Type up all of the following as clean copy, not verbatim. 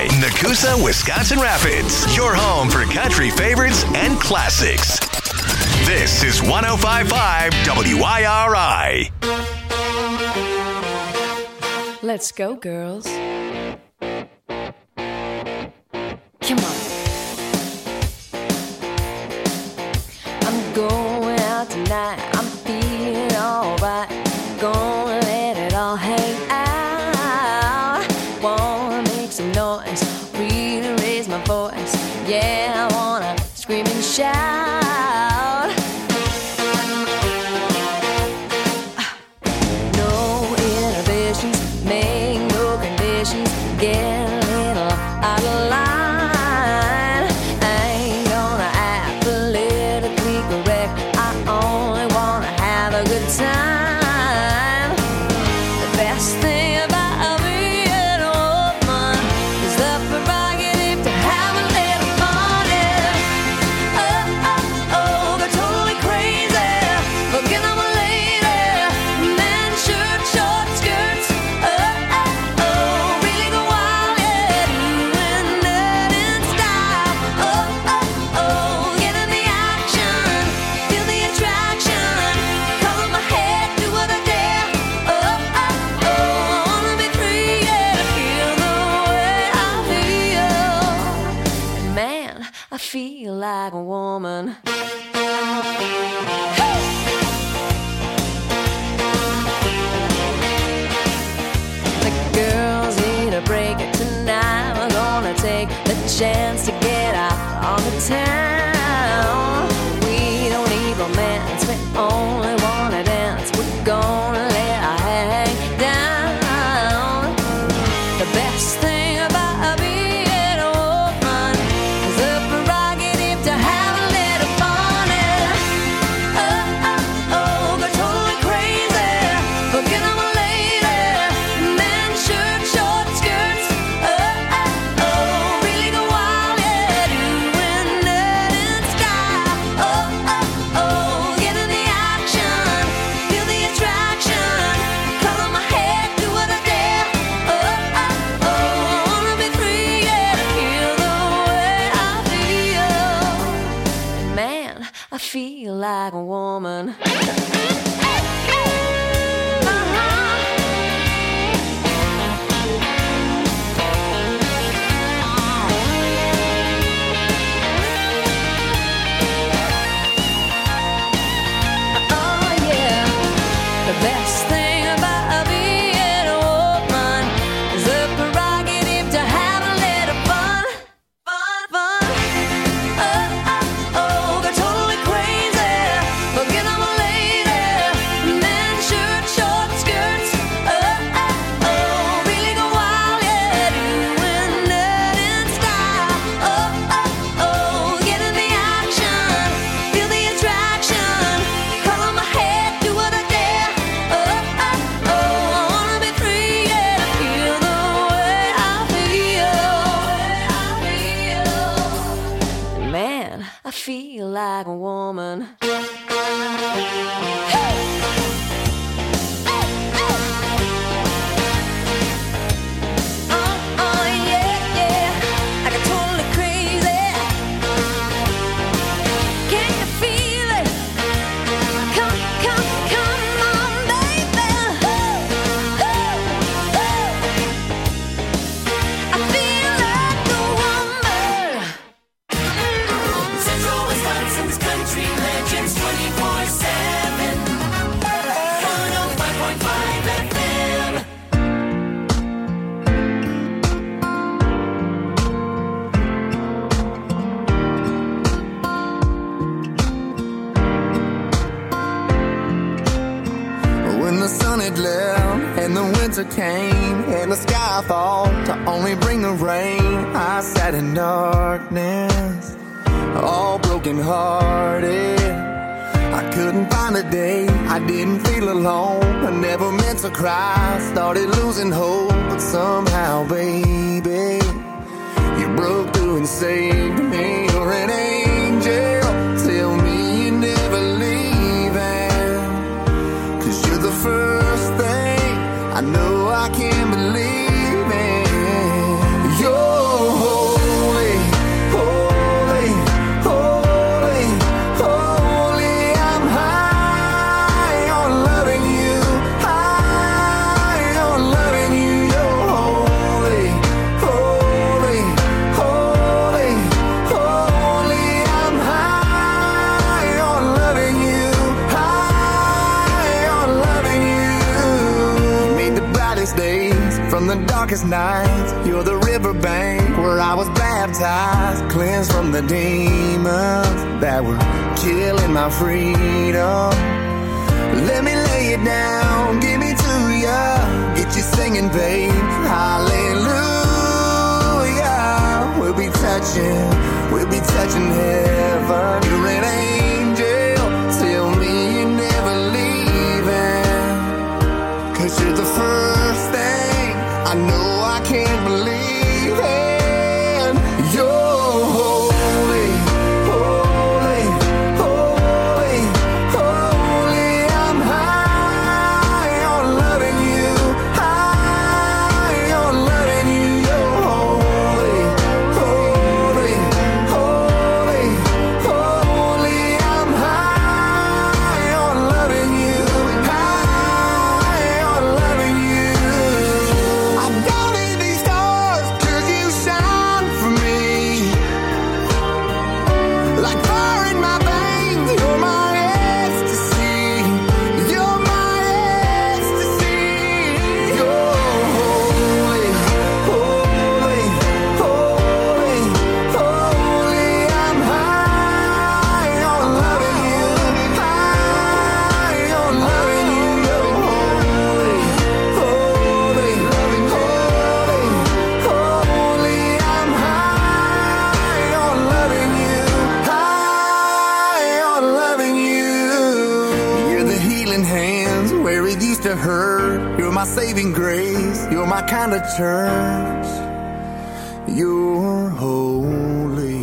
Nakusa, Wisconsin Rapids, your home for country favorites and classics. This is 105.5 WIRI. Let's go, girls. Come on. I'm going out tonight. I'm feeling alright. Gonna let it all hang out. Wanna make some noise, really raise my voice. Yeah, I wanna scream and shout. No inhibitions, make no conditions. Get a little out of line. I ain't gonna act politically correct. I only wanna have a good time. The best thing about being a woman is the prerogative to have a little fun. Oh, oh, oh, they're totally crazy. Looking at my lady. Men, shirt, short skirts. Oh, oh, oh, really go wild, yeah. Doing that in style. Oh, oh, oh, get in the action. Feel the attraction. Color my head, do what I dare. Oh, oh, oh, I wanna be free, yeah, to feel the way I feel. Man, I feel like a woman. The girls need a break tonight. We're gonna take the chance to get out on the town. We don't need romance, we only wanna dance. We're gonna let our hair hang down. The best thing about being a woman is the prerogative to have a little fun. Oh, oh, oh, they're totally crazy. Looking at my lady. Men, shirt, short skirts. Oh, oh, oh, really go wild, yeah. Doing that in style. Oh, oh, oh, get in the action. Feel the attraction. Color my head, do what I dare. Oh, oh, oh, I wanna be free, yeah, to feel the way I feel. Man, I feel like a woman. Oh yeah, the best thing about being a woman is the prerogative to have a little fun, fun, fun. Oh, oh, oh, they're totally crazy. Looking at my lady. Men, shirt, short skirts. Oh, oh, oh, really go wild, yeah. Doing that in style. Oh, oh, oh, get in the action. Feel the attraction. Color my head, do what I dare. Oh, oh, oh, I wanna be free, yeah, to feel the way I feel. Man, I feel like a woman. Oh, yeah, yeah, I got totally crazy. Can you feel it? Come, come, come on, baby. I feel like a woman. Central Wisconsin's country legends 24/7. 105.5 FM. When the sun had left and the winter came and the sky thought to only bring the rain, I sat in darkness, all broken hearted. I couldn't find a day I didn't feel alone. I never meant to cry, started losing hope, but somehow, baby, you broke through and saved me. You're an angel, tell me you're never leaving, 'cause you're the first thing I know I can't believe in. You're darkest nights. You're the riverbank where I was baptized, cleansed from the demons that were killing my freedom. Let me lay it down, give me to ya, get you singing, babe. Hallelujah. We'll be touching heaven. You're an angel, tell me you're never leaving. 'Cause you're the first thing I know I can't believe in. You're holy, holy, holy, holy. I'm high on loving you, high on loving you. You're holy, holy, holy, holy. I'm high on loving you, high on loving you. I don't need these stars 'cause you shine for me. Like fire in my veins, you're my ecstasy. You're my ecstasy. You're holy, holy, holy, holy. I'm high on loving you, high on loving you. You're holy, holy, holy, holy. I'm high on loving you, high on loving you. You're the healing hands where it used to hurt. You're my saving grace. You're my kind of church. You're holy.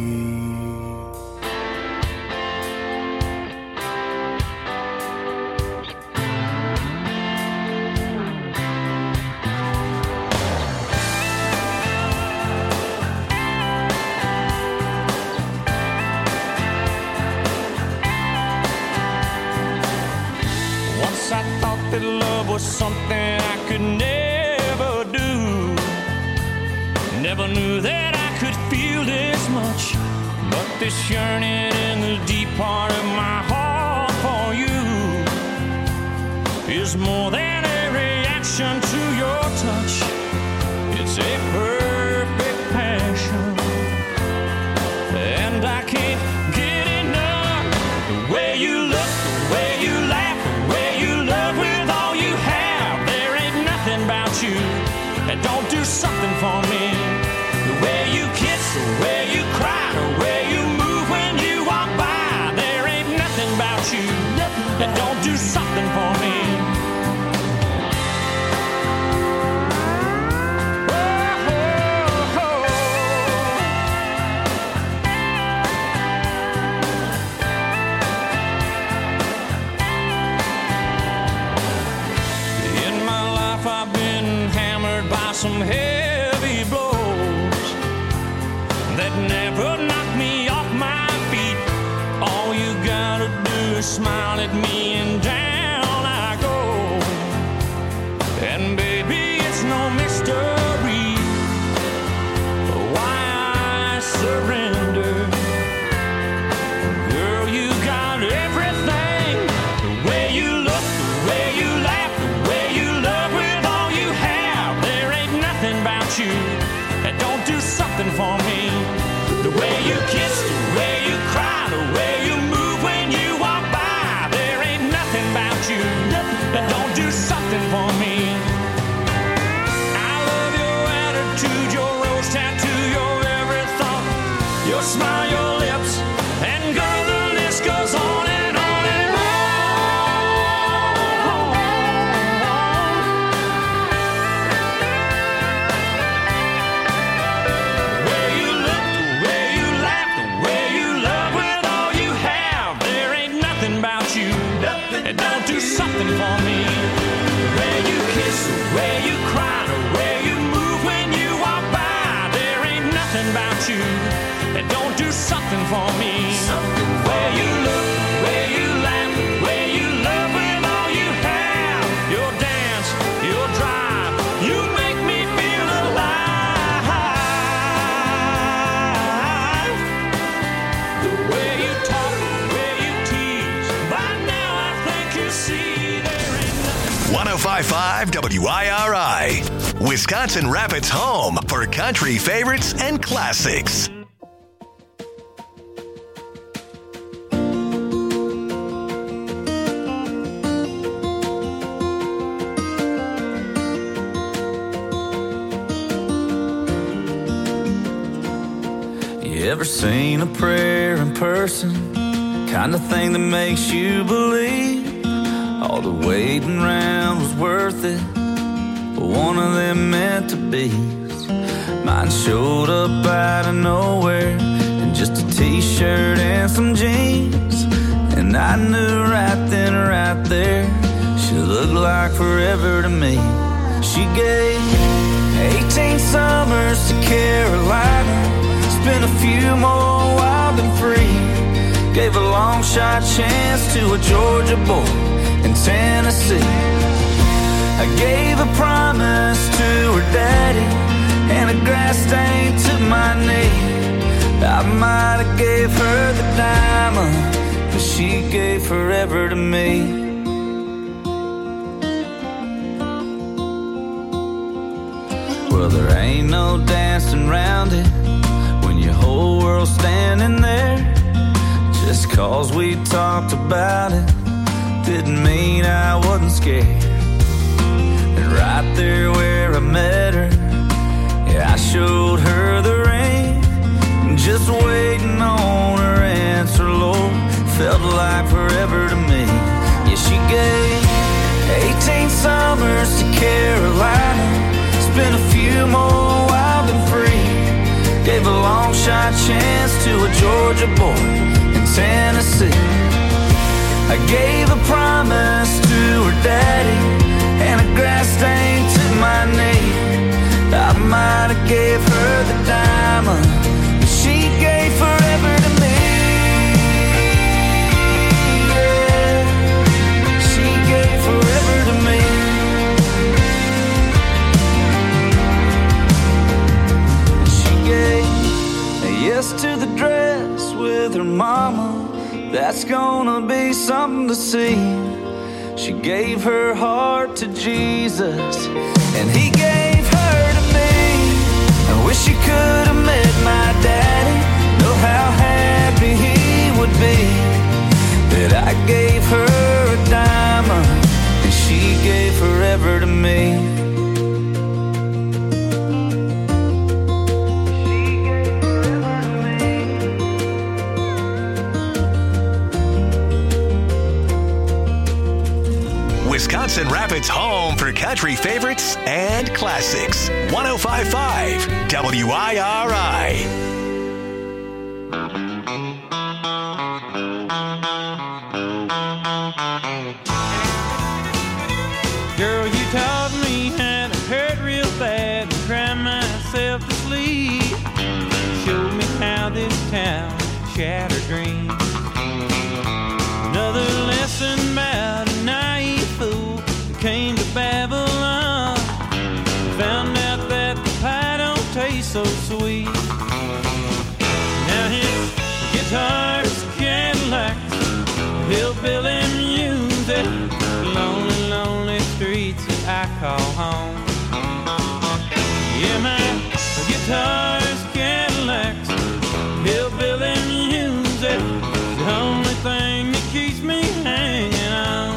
Once I thought that love was something I could never do. Never knew that I could feel this much. But this yearning in the deep part of my heart for you is more than a reaction to your touch. It's a perfect passion. And I can't get enough. The way you look, the way you laugh, the way you love with all you have. There ain't nothing about you that don't do something for me. The way you kiss, the way you cry, the way you move when you walk by. There ain't nothing about you that don't do something for me. In my life I've been hammered by some heavy blows that never knocked me off my feet. All you gotta do is smile at me and down I go. And baby, it's no mystery why I surrender. Girl, you got everything. The way you look, the way you laugh, the way you love with all you have. There ain't nothing about you that don't do something for me. The way you kiss, the way you cry, the way you move when you walk by. There ain't nothing about you that don't do something for me. I love your attitude, your rose tattoo, your every thought, your smile, your lips, and girl, the list goes on and on and on. The way you look, the way you laugh, the way you love with all you have. There ain't nothing about you that don't do something for me. The way you kiss, the way you cry, the way you move when you walk by. There ain't nothing about you that don't do something for me. The way you look, the way you laugh, the way you love with all you have. Your dance, your drive, you make me feel alive. The way you talk, the way you tease. By now I think you see there ain't nothing. 105.5 WIRI. Wisconsin Rapids' home for country favorites and classics. You ever seen a prayer in person? Kind of thing that makes you believe all the waiting around was worth it. But one of them meant to be. Mine showed up out of nowhere in just a t-shirt and some jeans. And I knew right then, right there, she looked like forever to me. She gave 18 summers to Carolina, spent a few more wild and free. Gave a long shot chance to a Georgia boy in Tennessee. I gave a promise to her daddy and a grass stain to my knee. I might have gave her the diamond, but she gave forever to me. Well, there ain't no dancing around it when your whole world's standing there. Just cause we talked about it didn't mean I wasn't scared. And right there where I met her, yeah, I showed her the ring. Just waiting on her answer, Lord, felt like forever to me. Yeah, she gave 18 summers to Carolina, spent a few more wild and free. Gave a long shot chance to a Georgia boy in Tennessee. I gave a promise to her daddy and a grass stain to my knee. I might have gave her the diamond, but she gave forever to me. Yeah, she gave forever to me. She gave a yes to the dress with her mama. That's gonna be something to see. She gave her heart to Jesus, and he gave her to me. I wish she could have met my daddy. Know how happy he would be that I gave her a diamond, and she gave forever to me. Wisconsin Rapids' home for country favorites and classics. 105.5 WIRI. Girl, you taught me how to hurt real bad and cry myself to sleep. Showed me how this town shattered dreams. Another lesson about a naive fool that came to Babylon. Found out that the pie don't taste so sweet. Now his guitar's Cadillacs, hillbilly music, lonely, lonely streets that I call home. Yeah, my guitar's Cadillacs, hillbilly music, the only thing that keeps me hanging on.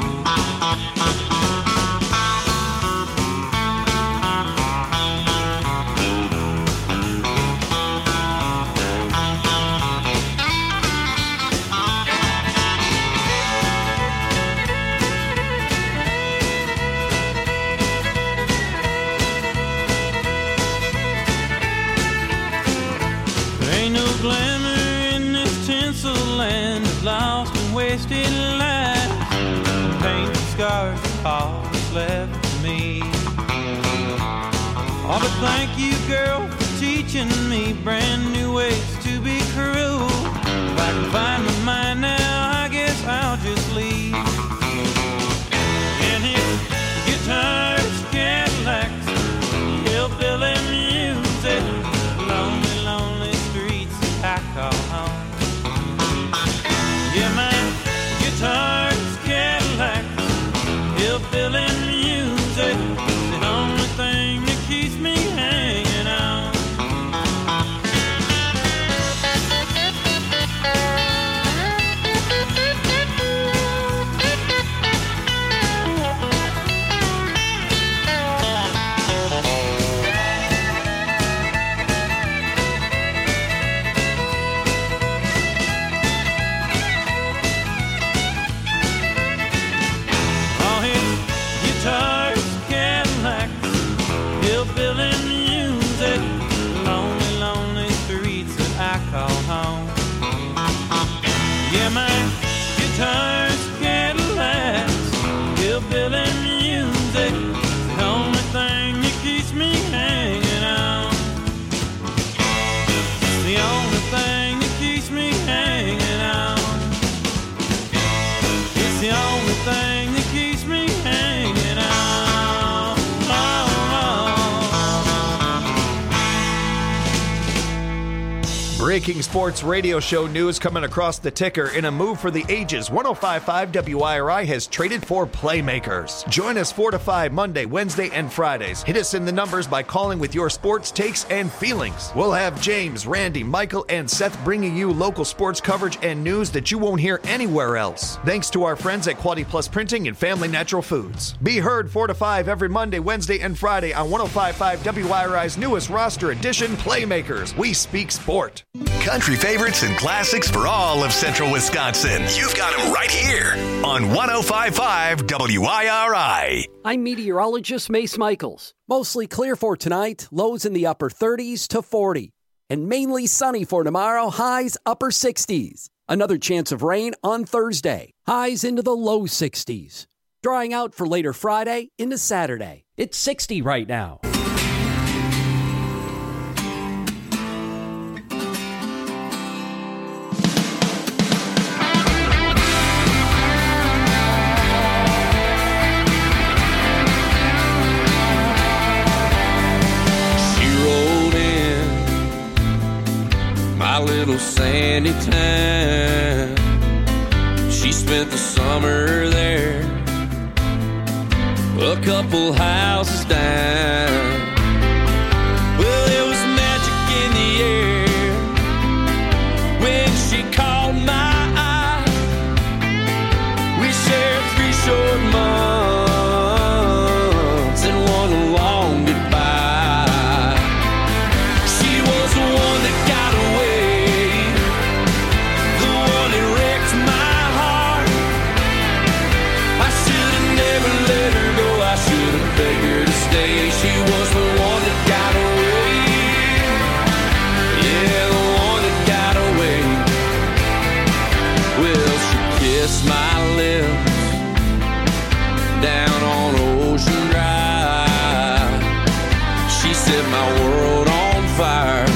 There ain't no glamour in this tinsel land of lost and wasted lives. Paint scars of all that's left to me. Oh, but thank you, girl, for teaching me brand new ways to be cruel. If I can find my mind now, I guess I'll just leave. And his guitar's Cadillacs, hillbilly music, lonely, lonely streets that I call home. Yeah, my guitar's Cadillacs, hillbilly music, the only thing Breaking sports radio show news coming across the ticker. In a move for the ages, 105.5 WIRI has traded for playmakers. Join us 4 to 5 Monday, Wednesday, and Fridays. Hit us in the numbers by calling with your sports takes and feelings. We'll have James, Randy, Michael, and Seth bringing you local sports coverage and news that you won't hear anywhere else. Thanks to our friends at Quality Plus Printing and Family Natural Foods. Be heard 4 to 5 every Monday, Wednesday, and Friday on 105.5 WIRI's newest roster edition, Playmakers. We speak sport. Country favorites and classics for all of Central Wisconsin. You've got them right here on 105.5 WIRI. I'm meteorologist Mace Michaels. Mostly clear for tonight, lows in the upper 30s to 40. And mainly sunny for tomorrow, highs upper 60s. Another chance of rain on Thursday, highs into the low 60s. Drying out for later Friday into Saturday. It's 60 right now. My little sandy town. She spent the summer there, a couple houses down. Well, there was magic in the air when she caught my eye. We shared 3 short months and one long goodbye. She was the one that got away, she was the one that got away. Yeah, the one that got away. Well, she kissed my lips down on Ocean Drive. She set my world on fire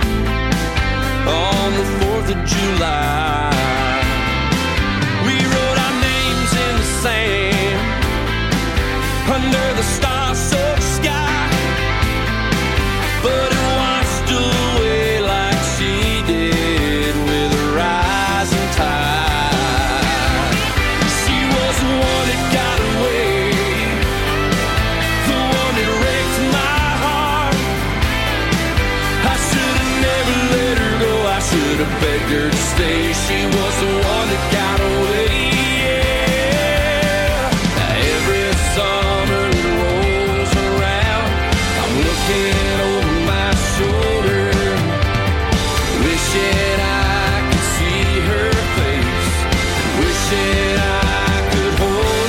on the 4th of July. We wrote our names in the sand under the star-soaked sky, but it washed away like she did with a rising tide. She was the one that got away, the one that wrecked my heart. I should have never let her go, I should have begged her to stay. She was the one that got away. Yeah. Every summer over my shoulder, wishing I could see her face, wishing I could hold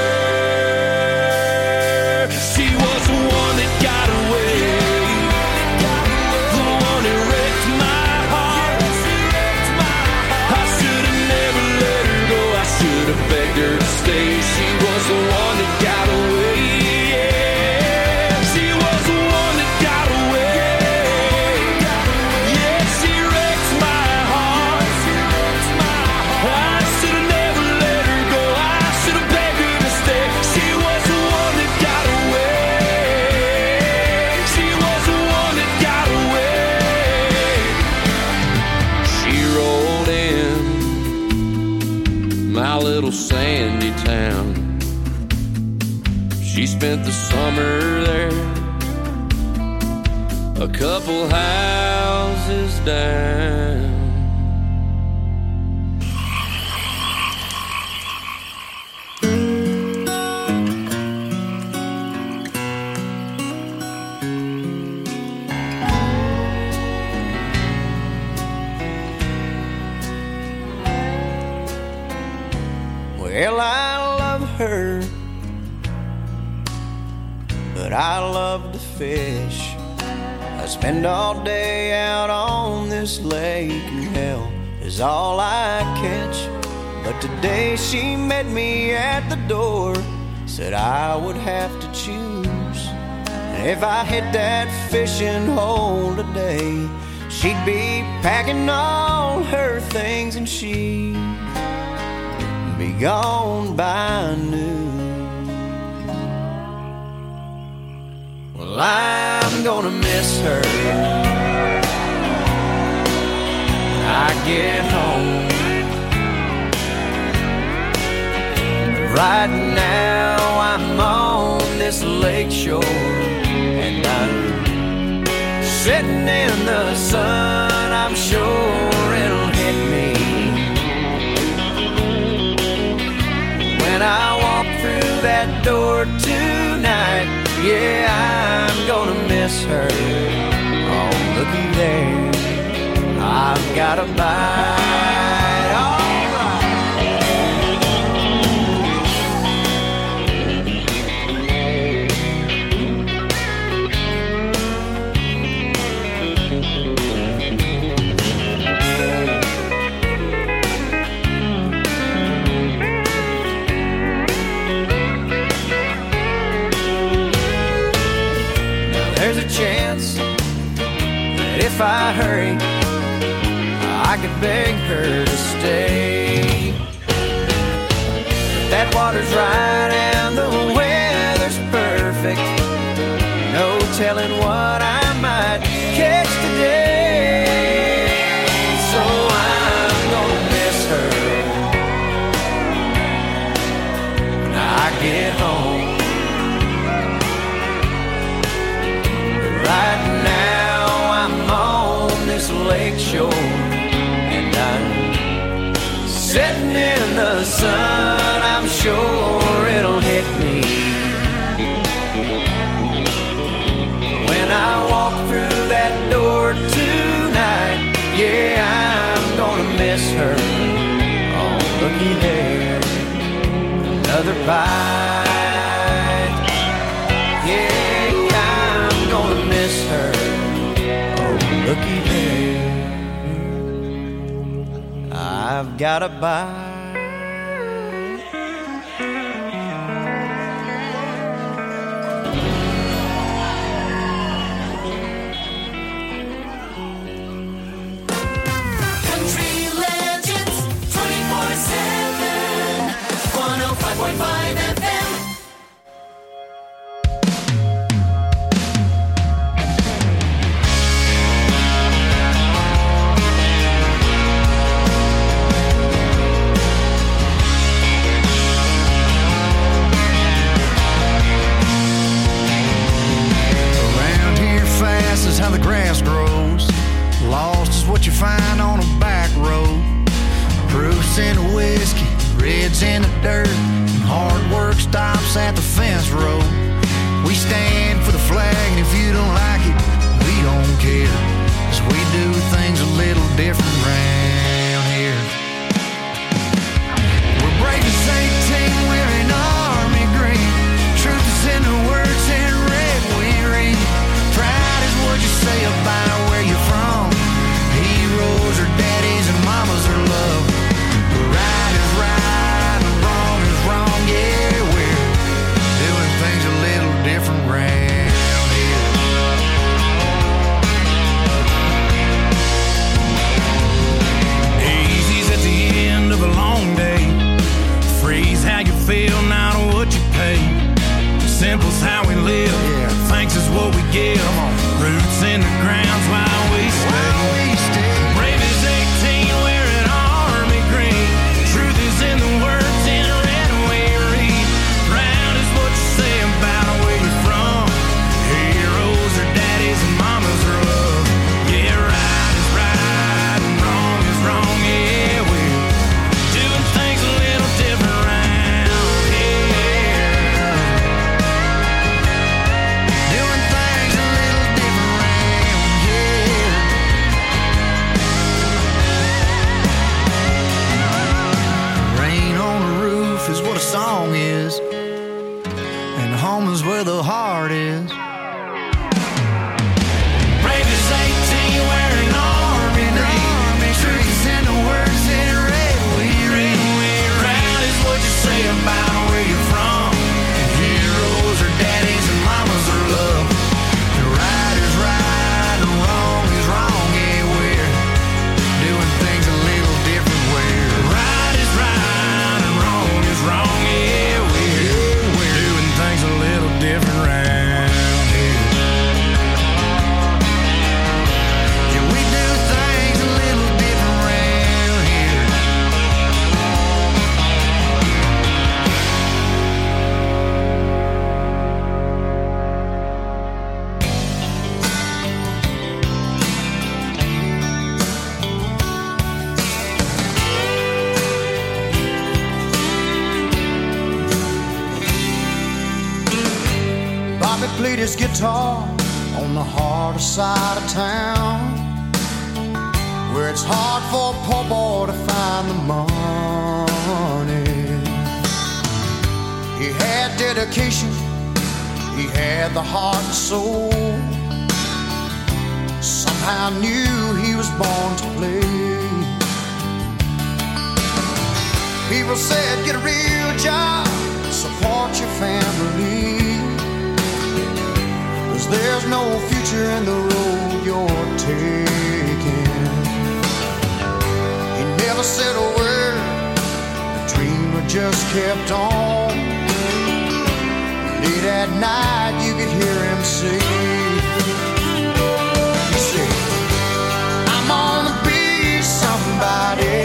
her. She was the one that got away, the one that wrecked my heart. I should have never let her go, I should have begged her to stay. She was the one that got away. Sandy town. She spent the summer there, a couple houses down. Well, I love her, but I love to fish. I spend all day out on this lake, and hell is all I catch. But today she met me at the door, said I would have to choose. And if I hit that fishing hole today, she'd be packing all her things and she'd be gone by noon. Well, I'm gonna miss her, get home. Right now I'm on this lake shore, and I'm sitting in the sun. I'm sure it'll hit me when I walk through that door tonight. Yeah, I'm gonna miss her. Oh, looky there, I've got a bite. All chance that if I hurry, I could beg her to stay. But that water's right and the weather's perfect. No telling what I might catch today. So I'm gonna miss her when I get home. Right now I'm on this lake shore, and I'm sitting in the sun. I'm sure it'll hit me when I walk through that door tonight. Yeah, I'm gonna miss her. Oh, looky there, another bite. Yeah, I'm gonna miss her. Oh, looky there, I've got a bite. Country legends 24/7. 105.5 FM. Is how the grass grows. Lost is what you find on a back road. Proofs in the whiskey, reds in the dirt, and hard work stops at the fence road. We stand for the flag, and if you don't like it, we don't care, 'cause we do things a little different round here. We're breaking St. Team, wearing army green. Truth is in the words in red we read. Pride is what you say about where you're from. Heroes are daddies and mamas are love. Right is right and wrong is wrong. Yeah, we're doing things a little different round here. his guitar on the harder side of town, where it's hard for a poor boy to find the money. He had dedication, he had the heart and soul. Somehow knew he was born to play. People said, get a real job, support your family, 'cause there's no future in the road you're taking. He never said a word, the dreamer just kept on. Late at night you could hear him say, he said, I'm gonna be somebody.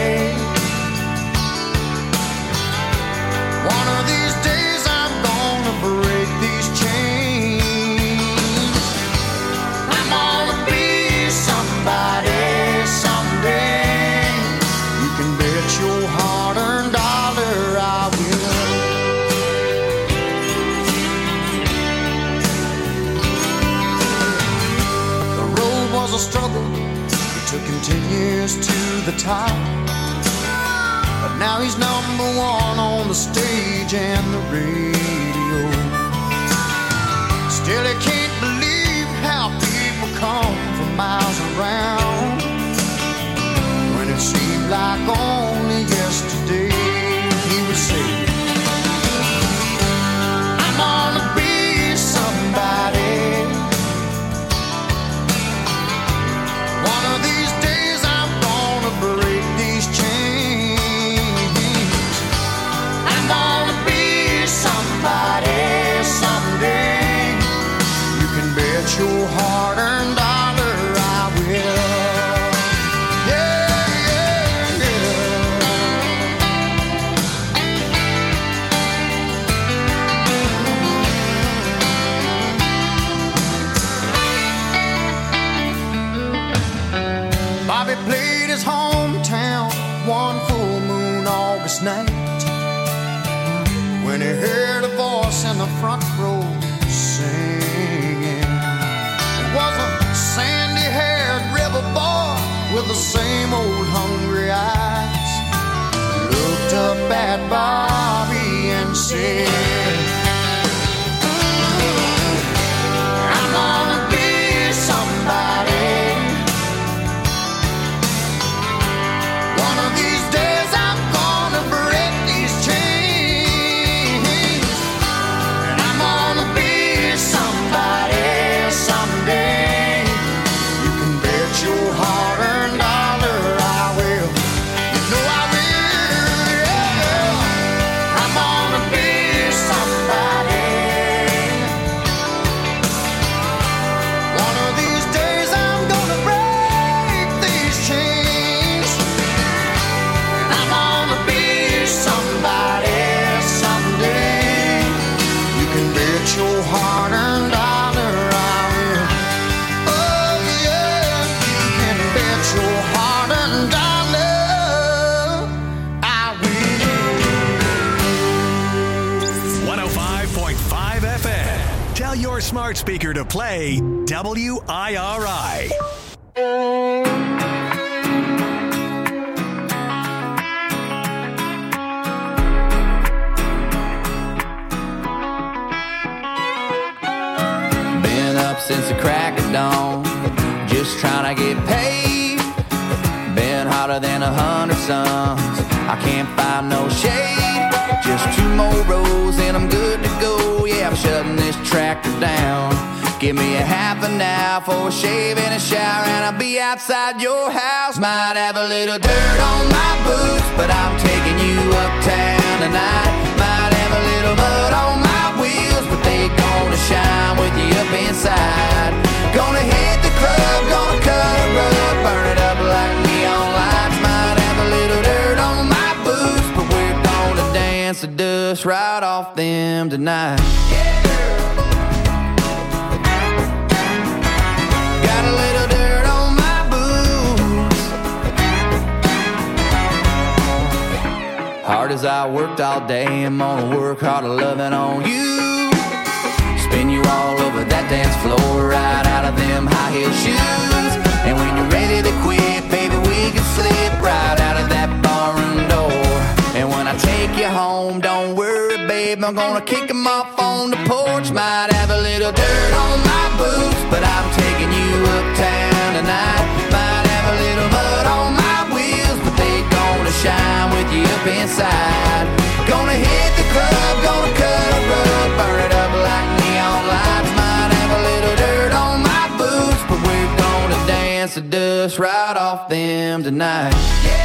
One of these days I'm gonna break these chains. I'm gonna be somebody someday. You can bet your hard-earned dollar I will. The road was a struggle, it took him 10 years to the top. But now he's number one on the stage and the radio. Still he can't believe how people come from miles around, when it seemed like only yesterday he would say, I'm gonna be somebody. One of these days I'm gonna break these chains. I'm gonna be somebody someday. You can bet your hard-earned dollar I will. Yeah, yeah, yeah. Bobby played his hometown one full moon August night, when he heard a voice in the front row singing. It was a sandy-haired river boy with the same old hungry eyes. Looked up at Bobby and said, I'm gonna be somebody. One of these days I'm gonna break these chains. And I'm gonna be somebody someday. You can bet your hard-earned dollar I will. You know I will, yeah. I'm gonna be somebody. One of these days I'm gonna break these chains. I'm gonna be somebody someday. You can bet your hard-earned dollar I will. Oh yeah, you can bet your hard-earned dollar I will. 105.5 FM. Tell your smart speaker to play WIRI. Been up since the crack of dawn, just trying to get paid. Been hotter than 100 suns, I can't find no shade. Just 2 more rows and I'm good to go. Yeah, I'm shutting this tractor down. Give me a half an hour for a shave and a shower, and I'll be outside your house. Might have a little dirt on my boots, but I'm taking you uptown tonight. Might have a little mud on my wheels, but they gonna shine with you up inside. Gonna hit the club, gonna cut a rug, burn it up like neon lights. Might have a little dirt on my boots, but we're gonna dance the dust right off them tonight. Got a little dirt on my boots. Hard as I worked all day, I'm gonna work harder loving on you. spin you all over that dance floor, right out of them high heel shoes. And when you're ready to quit, baby, we can slip right out of that barroom door. And when I take you home, don't worry, babe, I'm gonna kick 'em off on the porch. Might have a little dirt on my boots, but I'm taking you uptown tonight. Might have a little mud on my wheels, but they gonna shine with you up inside. Gonna hit the club, gonna cut a rug, burn it up like neon lights. Might have a little dirt on my boots, but we're gonna dance the dust right off them tonight.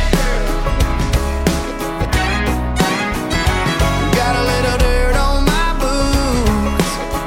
Got a little dirt on my boots.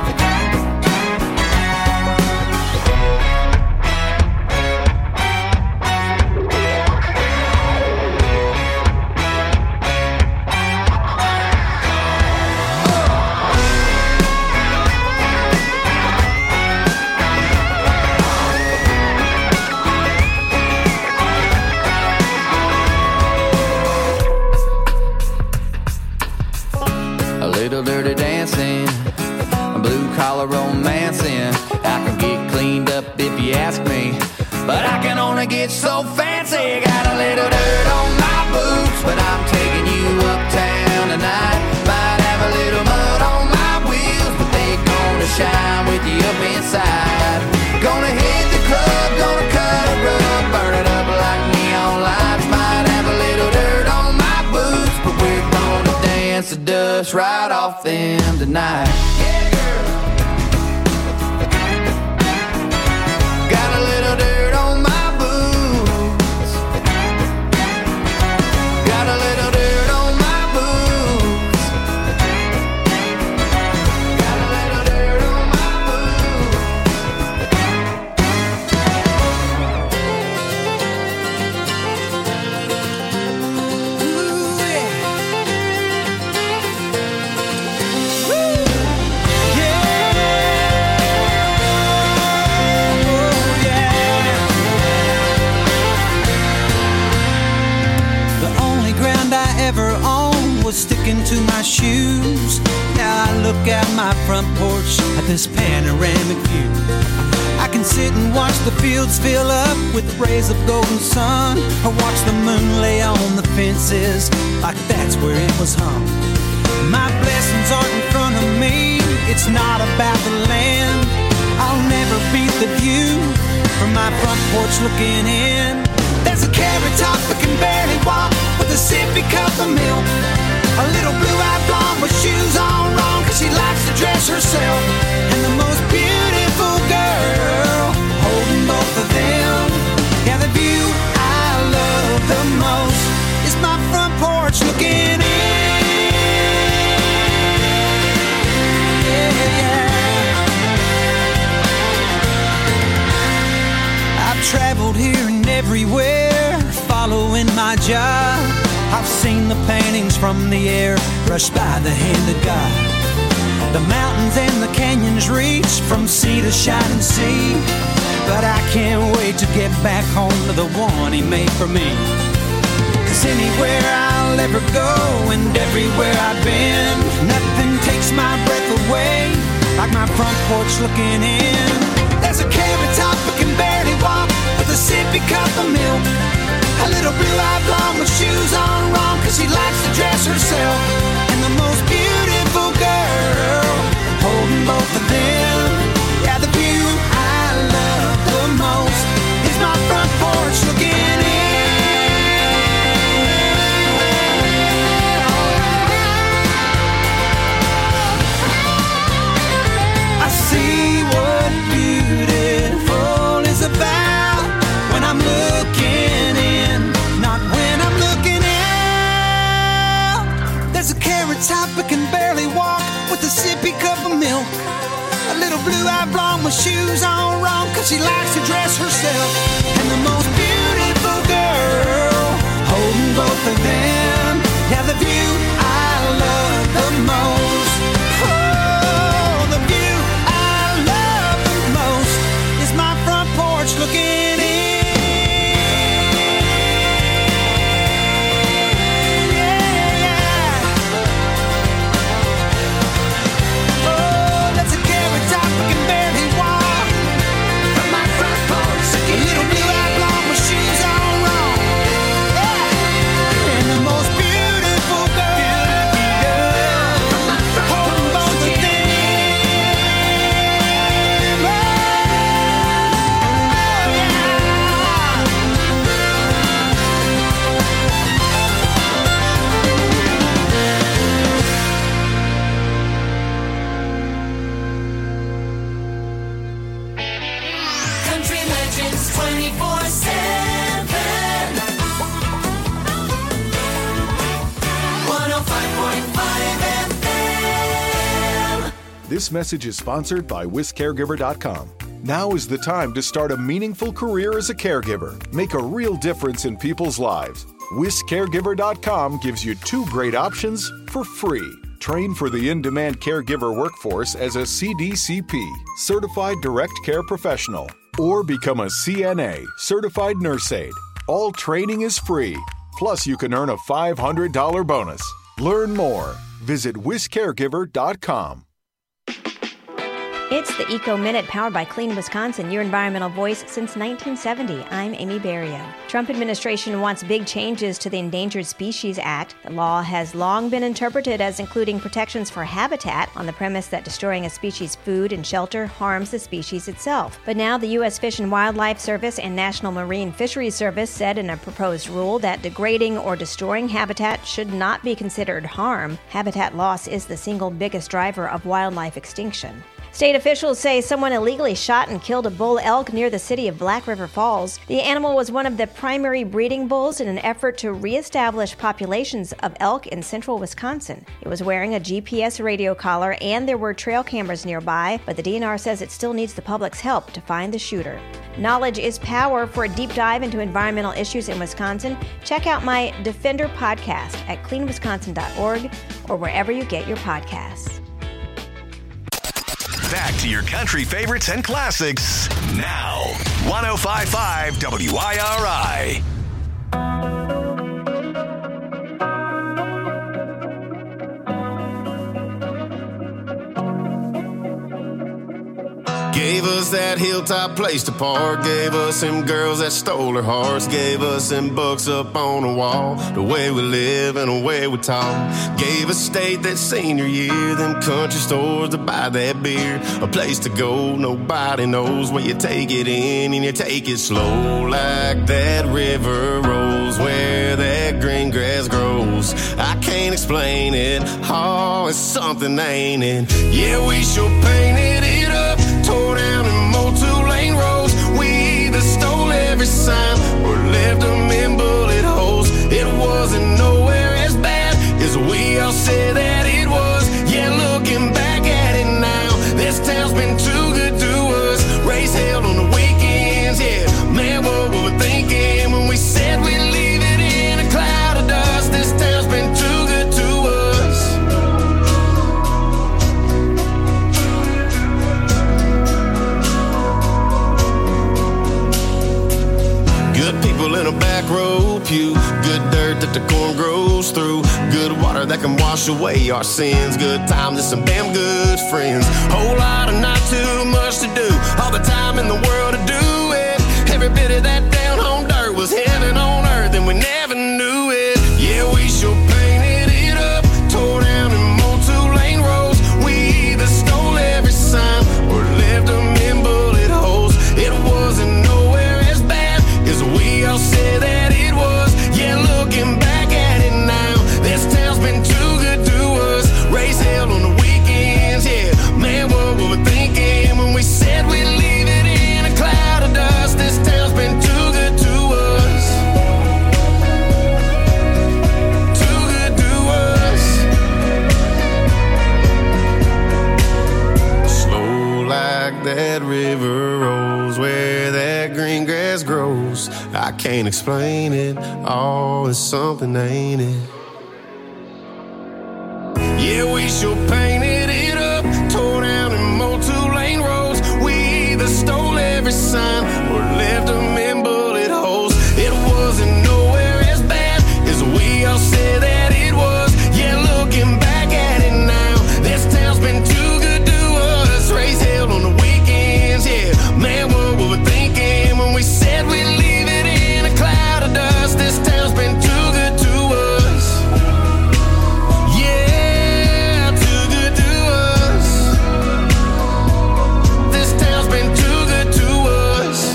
A little dirty dancing, blue collar romancing. I can get cleaned up if you ask me, but I can only get so fancy. Got a little dirt on my boots, but I'm taking you uptown tonight. Might have a little mud on my wheels, but they gonna shine with you up inside. Gonna hit the club, gonna cut a rug, burn it up like neon lights. Might have a little dirt on my boots, but we're gonna dance the dust right off them tonight. Got a little dirt on my boots. Got a little dirt on my boots. Got a little dirt on my ever owned was sticking to my shoes. Now I look out my front porch at this panoramic view. I can sit and watch the fields fill up with rays of golden sun, or watch the moon lay on the fences like that's where it was hung. My blessings aren't in front of me, it's not about the land. I'll never beat the view from my front porch looking in. There's a carrot top that can barely walk with a sippy cup of milk. A little blue-eyed blonde with shoes on wrong, cause she likes to dress herself. And the most beautiful girl holding both of them. Yeah, the view I love the most is my front porch looking in. Yeah. I've traveled here and everywhere, following my job. I've seen the paintings from the air brushed by the hand of God. The mountains and the canyons reach from sea to shining sea. But I can't wait to get back home to the one he made for me. Cause anywhere I'll ever go and everywhere I've been, nothing takes my breath away like my front porch looking in. There's a carrot top that can barely walk with a sippy cup of milk. A little blue-eyed blonde with shoes on wrong, cause she likes to dress herself. And the most beautiful girl holding both of them. Yeah, the view I love the most is my front porch looking in. I see what beautiful is about when I'm looking in, not when I'm looking out. There's a carrot top that can barely walk with a sippy cup of milk. A little blue-eyed blonde with shoes on wrong, cause she likes to dress herself. And the most beautiful girl holding both of them. Yeah, the view I love the most. Oh, the view I love the most is my front porch looking in. This message is sponsored by WisCaregiver.com. Now is the time to start a meaningful career as a caregiver. Make a real difference in people's lives. WisCaregiver.com gives you 2 great options for free. Train for the in-demand caregiver workforce as a CDCP, Certified Direct Care Professional, or become a CNA, Certified Nurse Aide. All training is free. Plus, you can earn a $500 bonus. Learn more. Visit WisCaregiver.com. It's the Eco Minute powered by Clean Wisconsin, your environmental voice since 1970. I'm Amy Berrio. Trump administration wants big changes to the Endangered Species Act. The law has long been interpreted as including protections for habitat on the premise that destroying a species' food and shelter harms the species itself. But now the U.S. Fish and Wildlife Service and National Marine Fisheries Service said in a proposed rule that degrading or destroying habitat should not be considered harm. Habitat loss is the single biggest driver of wildlife extinction. State officials say someone illegally shot and killed a bull elk near the city of Black River Falls. The animal was one of the primary breeding bulls in an effort to reestablish populations of elk in central Wisconsin. It was wearing a GPS radio collar and there were trail cameras nearby, but the DNR says it still needs the public's help to find the shooter. Knowledge is power. For a deep dive into environmental issues in Wisconsin, check out my Defender podcast at cleanwisconsin.org or wherever you get your podcasts. Back to your country favorites and classics now. 105.5 WIRI. Gave us that hilltop place to park. Gave us them girls that stole our hearts. Gave us them books up on the wall. The way we live and the way we talk. Gave us state that senior year. Them country stores to buy that beer. A place to go nobody knows where you take it in and you take it slow. Like that river rolls where that green grass grows. I can't explain it. Oh, it's something, ain't it? Yeah, we sure painted it up. Tore down and mowed 2-lane roads. We either stole every sign or left them in bullet holes. It wasn't nowhere as bad as we all said that it was. Yeah, looking back at it now, this town's been too good to us. Race held on the weekends, yeah. Man, what were we thinking when we said we'd leave it in a cloud of dust? This town's been too good to us. Good people in a back row pew. Good dirt that the corn grows through. Good water that can wash away our sins. Good times and some damn good friends. Whole lot of not too much to do. All the time in the world to do it. Every bit of that down home dirt was heaven on earth and we never knew it. Yeah, we sure painted it up. Tore down and mowed 2-lane roads. We either stole every sign or left them in bullet holes. It wasn't nowhere as bad as we all said that it was. Yeah, looking back at it now, this town's been too good to us. Race held on the weekends, yeah. Man, what were we thinking when we said we'd leave it in a cloud of dust? This town's been too good to us. Too good to us. Slow like that river rolls where that green grass grows. I can't explain it. Oh, it's something, ain't it? Yeah, we sure painted it up. Tore down and mowed 2-lane roads. We either stole every sign or left them in bullet holes. It wasn't nowhere as bad as we all said that it was. Yeah, looking back at it now, this town's been too good to us. Race held on the weekends, yeah. Man, what were we thinking when we said we'd leave it in a cloud of dust? This town's been too good to us. Yeah, too good to us. This town's been too good to us.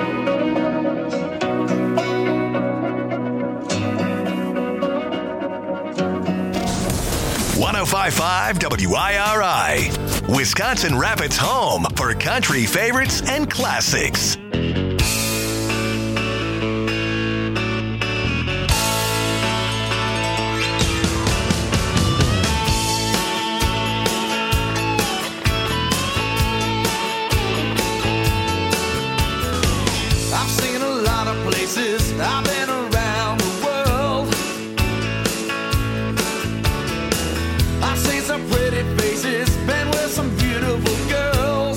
105.5 WIRI, Wisconsin Rapids' home for country favorites and classics. places, I've been around the world. I've seen some pretty faces, been with some beautiful girls.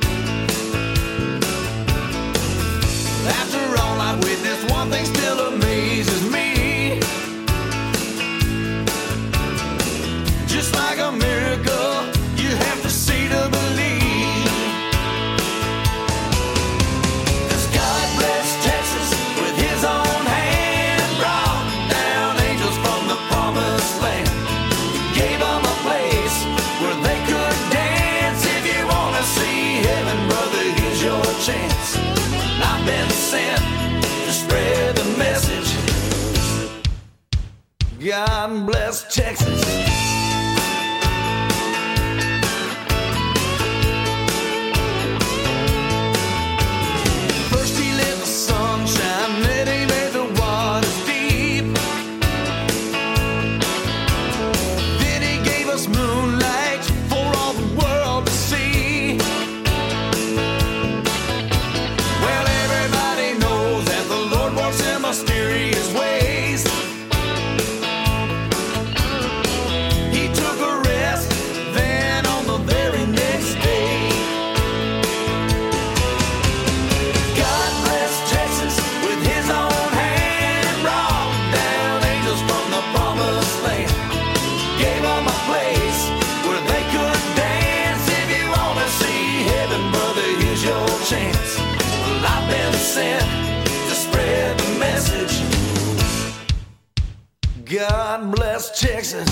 After all I've witnessed, one thing still amazes me. Just like a miracle, you have to see to believe. 'Cause God bless Texas with his own hand, brought down angels from the promised land. Gave them a place where they could dance. If you want to see heaven, brother, here's your chance. I've been sent to spread the message. God bless Texas. First he lit the sunshine, then he made the waters deep. Then he gave us moonlight for all the world to see. Well, everybody knows that the Lord works in mysterious ways. He took a rest, then on the very next day. God bless Texas with his own hand, brought down angels from the promised land. Gave them a place where they could dance. If you want to see heaven, brother, here's your chance. Well, I've been sent to spread the message. God bless Texas.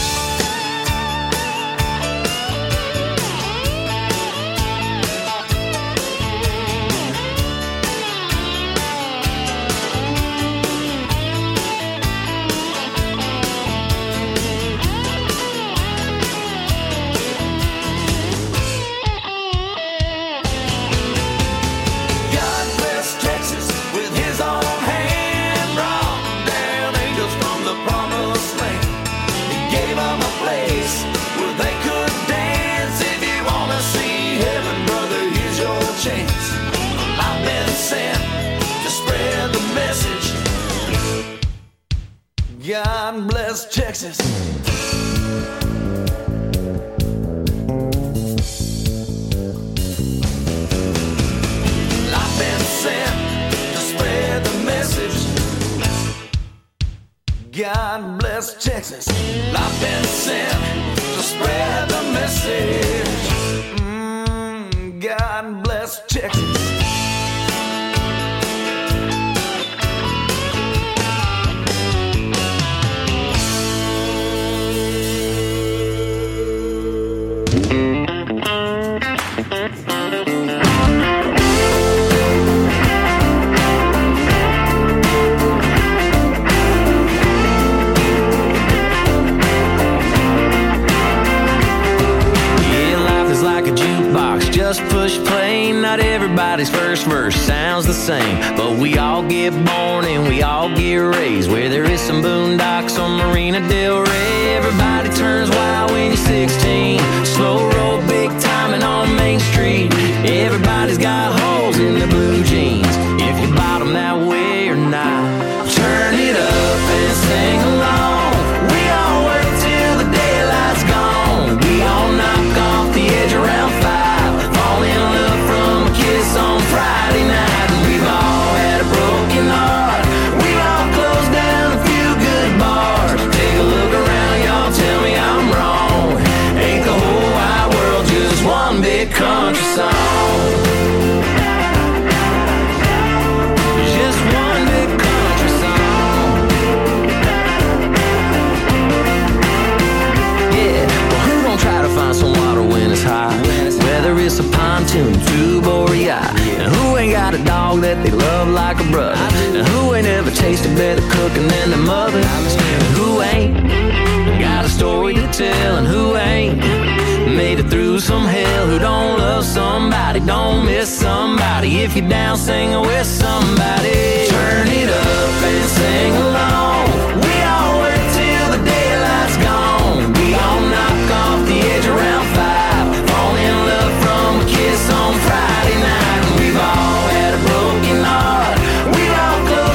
God bless Texas with his own hand, brought down angels from the promised land. He gave them a place where they could dance. If you want to see heaven, brother, here's your chance. I've been sent to spread the message. God bless Texas. I've been sent to spread the message. God bless Texas. I've been sent to spread the message. God bless Texas. Yeah, life is like a jukebox, just push play. Not everybody's first verse sounds the same, but we all get born and we all get raised where there is some boondocks on Marina Del Rey. Everybody turns wild when you're 16, slow roll, big timing on Main Street. Everybody's got holes in their blue jeans, if you bottom that way or not. Turn it up and sing along. We all work till the daylight's gone. We all knock off the edge around 5, fall in love from a kiss on Friday night. And we've all had a broken heart. We've all closed down a few good bars. Take a look around, y'all, tell me I'm wrong. Ain't the whole wide world just one big country song? Just one big country song. Yeah, well, who gon' try to find some water when it's hot? Whether it's a pontoon, tube, or a yacht. And who ain't got a dog that they love like a brother? And who ain't ever tasted better cooking than their mother? And who ain't got a story to tell? And who ain't made it through some hell? Who don't love somebody, don't miss somebody? If you're down, sing with somebody. Turn it up and sing along. We all work till the daylight's gone. We all knock off the edge around 5, fall in love from a kiss on Friday night. And we've all had a broken heart. We've all closed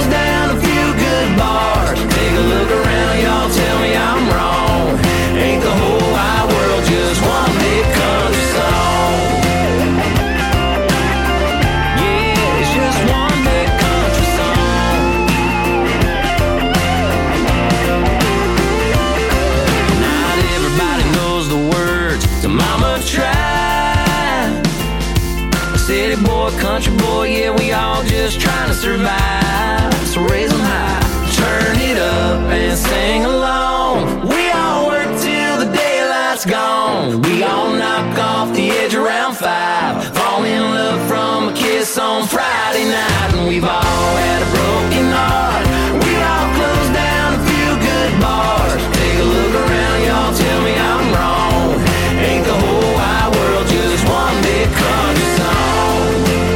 country boy, yeah, we all just trying to survive. So raise them high, turn it up and sing along. We all work till the daylight's gone. We all knock off the edge around 5. Fall in love from a kiss on Friday night. And we've all had a broken heart. We all closed down a few good bars. Take a look around, y'all, tell me I'm wrong. Ain't the whole wide world just one big country song?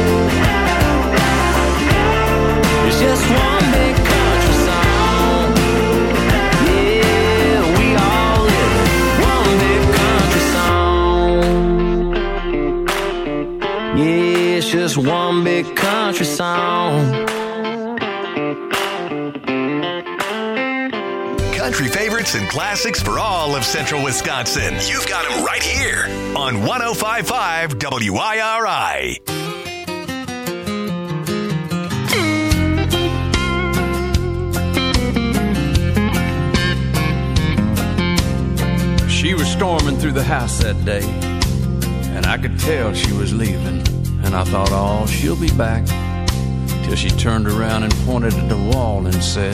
It's just one big country song. Yeah, we all live one big country song. Yeah, it's just one big country song. Country favorites and classics for all of Central Wisconsin. You've got them right here on 105.5 WIRI. She was storming through the house that day, and I could tell she was leaving. And I thought, oh, she'll be back. Till she turned around and pointed at the wall and said,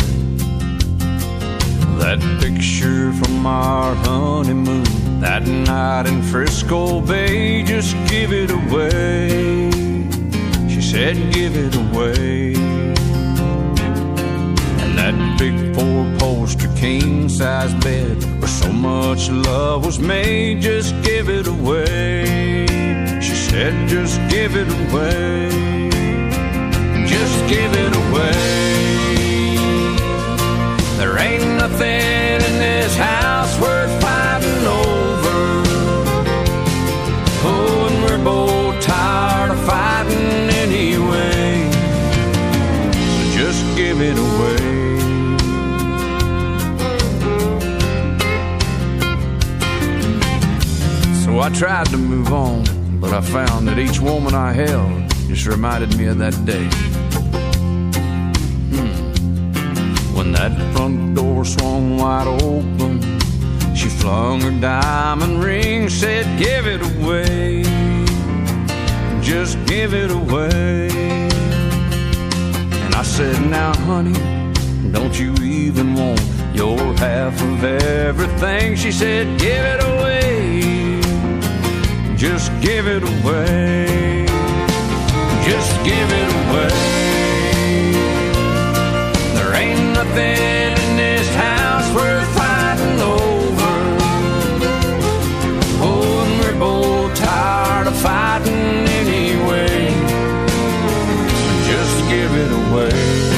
that picture from our honeymoon, that night in Frisco Bay, just give it away. She said, give it away. And that big 4-poster king-size bed where so much love was made, just give it away. She said, just give it away. Just give it away. There ain't nothing in this house worth fighting over. Oh, and we're both tired of fighting anyway. So just give it away. So I tried to move on, but I found that each woman I held just reminded me of that day. When that front door swung wide open, she flung her diamond ring, said, give it away. Just give it away. And I said, now, honey, don't you even want your half of everything? She said, give it away. Just give it away. Just give it away. There ain't nothing in this house worth fighting over. Oh, and we're both tired of fighting anyway. So just give it away.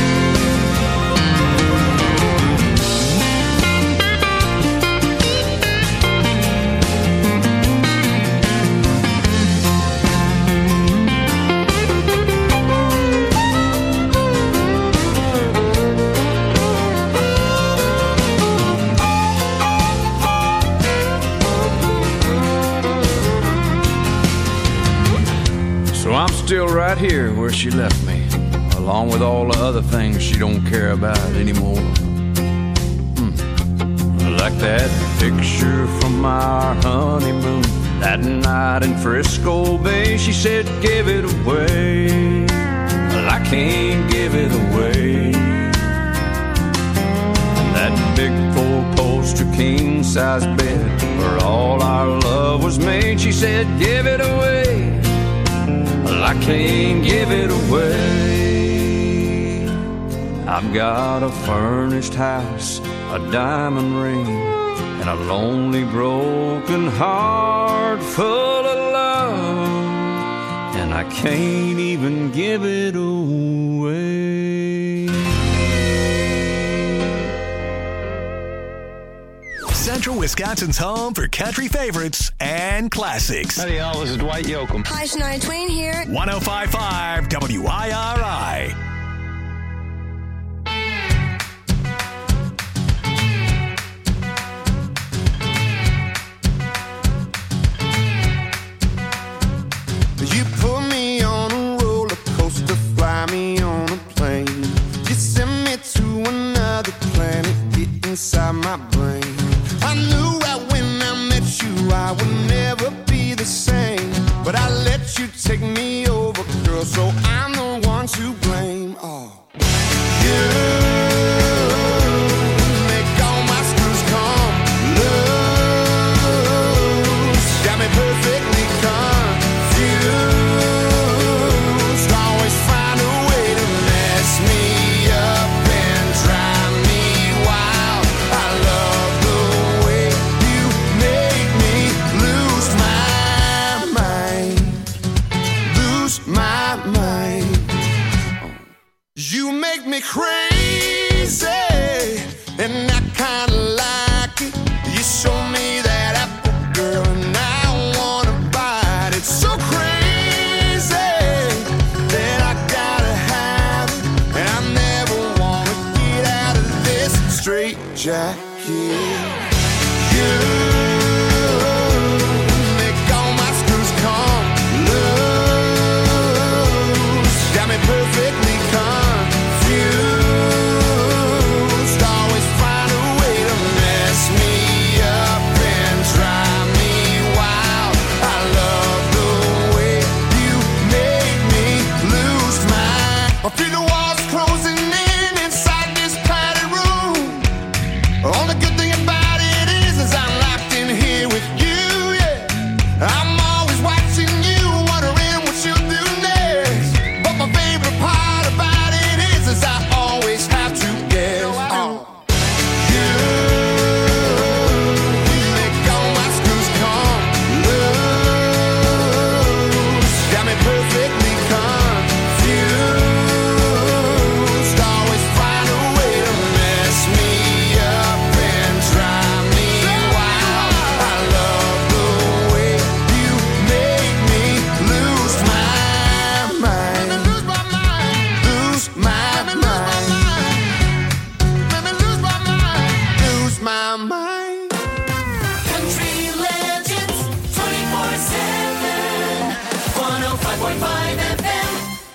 I'm still right here where she left me, along with all the other things she don't care about anymore. Like that picture from our honeymoon, that night in Frisco Bay. She said, give it away. Well, I can't give it away. And that big 4-poster king-size bed where all our love was made. She said, give it away. Well, I can't give it away. I've got a furnished house, a diamond ring, and a lonely broken heart full of love, and I can't even give it away. Central Wisconsin's home for country favorites and classics. Howdy, y'all. This is Dwight Yoakam. Hi, Shania Twain here. 105.5 WIRI. You put me on a roller coaster, fly me on a plane. You send me to another planet, get inside my brain. I knew right when I met you I would never be the same, but I let you take me over, girl, so I and I kinda like it. You show me that apple, girl, and I wanna bite it. So crazy that I gotta have it, and I never wanna get out of this straight jacket. You make all my screws come loose, got me perfectly confused. Always find a way to mess me up and drive me wild. I love the way you make me lose my. I feel the walls closing in inside this padded room. Only good thing about it is I'm locked in here with you, yeah. I'm always watching you, wondering what you'll do next. But my favorite part about it is I always have to guess. You make all my screws come loose, got me perfectly confused. Always find a way to mess me up and drive me wild. I love the way you make me lose my mind. Lose my mind. Lose my mind. Lose my mind. Country legends 24/7. 105.5 FM.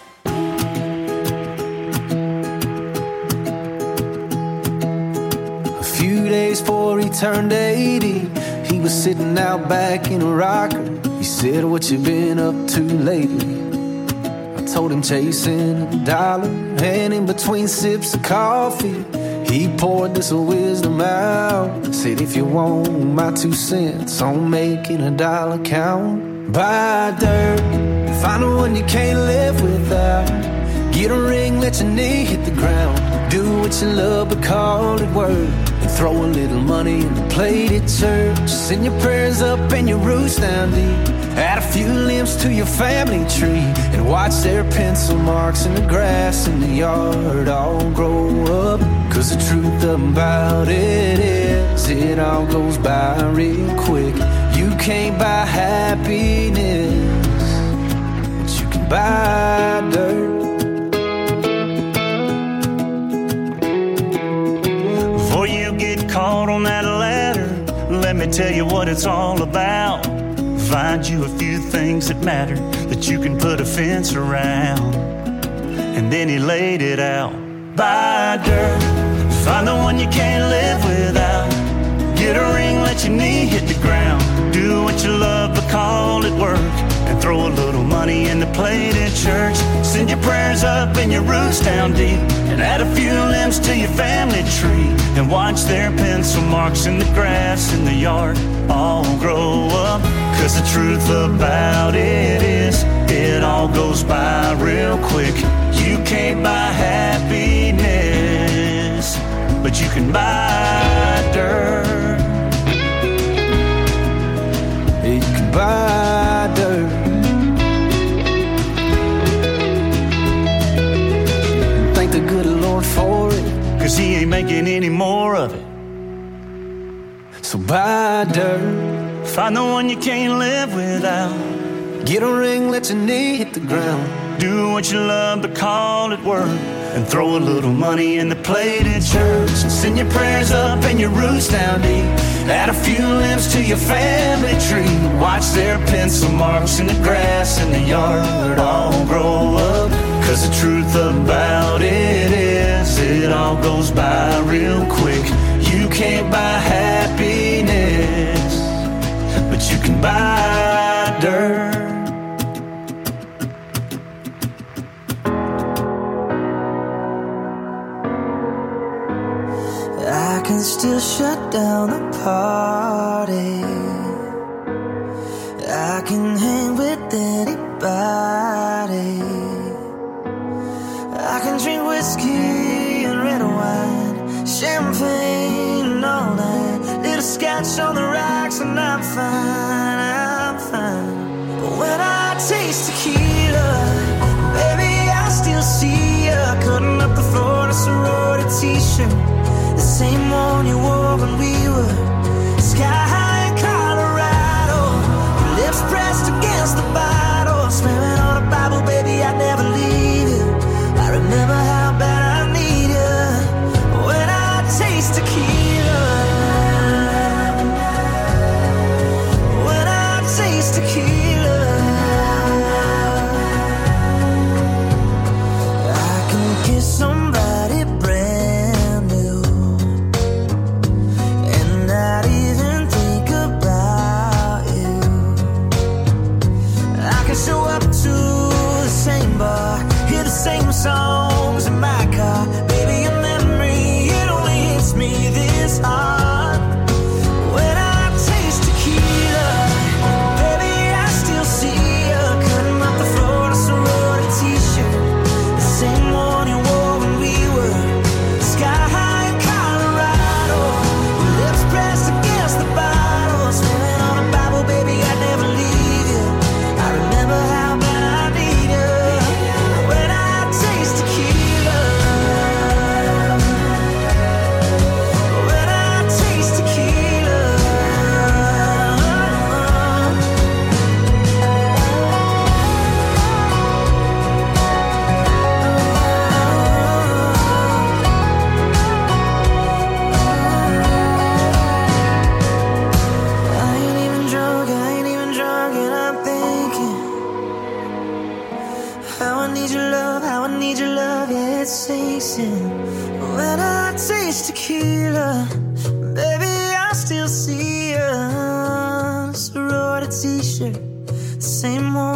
A few days before he turned 80, he was sitting out back in a rocker. He said, "What you been up to lately?" I told him chasing a dollar, and in between sips of coffee, he poured this wisdom out. Said, "If you want my 2 cents on making a dollar count, buy dirt, find the one you can't live without. Get a ring, let your knee hit the ground. Do what you love, but call it work. And throw a little money in the plate at church. Send your prayers up and your roots down deep. Add a few limbs to your family tree. And watch their pencil marks in the grass in the yard all grow up. Cause the truth about it is, it all goes by real quick. You can't buy happiness, but you can buy dirt." Before you get caught on that ladder, let me tell you what it's all about. Find you a few things that matter that you can put a fence around. And then he laid it out. Buy dirt, find the one you can't live without. Get a ring, let your knee hit the ground. Do what you love, but call it work. And throw a little money in the plate at church. Send your prayers up and your roots down deep. And add a few limbs to your family tree. And watch their pencil marks in the grass in the yard all grow up. Cause the truth about it is, it all goes by real quick. You can't buy happiness, but you can buy dirt. You can buy dirt. Thank the good Lord for it, cause he ain't making any more of it. So buy dirt, find the one you can't live without. Get a ring, let your knee hit the ground. Do what you love, but call it work. And throw a little money in the plate at church. And send your prayers up and your roots down deep. Add a few limbs to your family tree. Watch their pencil marks in the grass in the yard all grow up. Cause the truth about it is, it all goes by real quick. You can't buy happiness, but you can buy dirt. I can still shut down the party. I can hang with anybody. I can drink whiskey and red wine, champagne and all that. Little scotch on the rocks and I'm fine, I'm fine. But when I taste tequila, baby, I still see ya cutting up the floor in a sorority t-shirt. the same one you wore when we were sky high in Colorado. Your lips pressed against the bottle, swearing on a Bible, baby, I'd never leave you. I remember how bad I need you when I taste tequila. When I taste tequila, I can kiss somebody brand new and not even think about you. I can show up to the same bar, hear the same songs in my car. Baby, your memory, it only hits me this hard. When I taste tequila, baby, I still see you cutting up the Florida sorority t-shirt, the same one you wore when we were sky high in Colorado. Your lips pressed against the bottle, swearing on a Bible, baby, I'd never leave you. I remember how bad I need you when I taste tequila. When I taste tequila. I ain't even drunk, and I'm thinking how I need your love, yeah, it sinks in. When I taste tequila, baby, I still see you. Sorority t-shirt, the same one